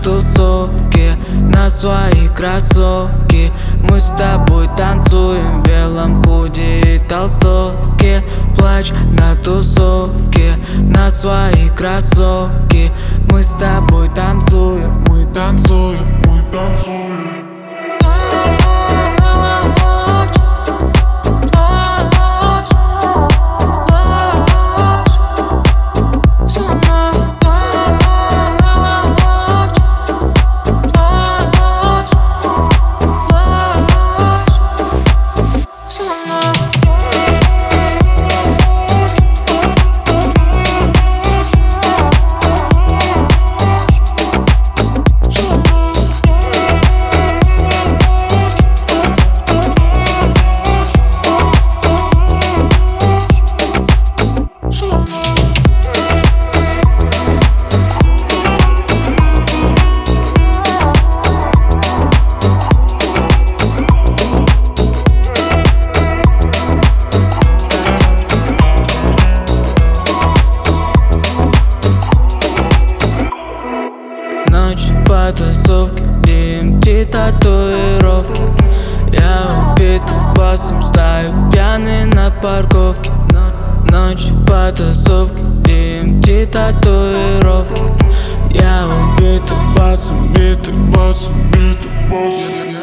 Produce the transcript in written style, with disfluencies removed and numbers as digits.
тусовке, на свои кроссовки. Мы с тобой танцуем в белом худи и толстовке. Плачь на тусовке, на свои кроссовки. Мы с тобой танцуем, мы танцуем, мы танцуем. Ночь по тусовке, DMT татуировки. Я убитый боссом, стою пьяный на парковке. Ночь по тусовке, DMT татуировки. Я убитый боссом, битый боссом, битый боссом.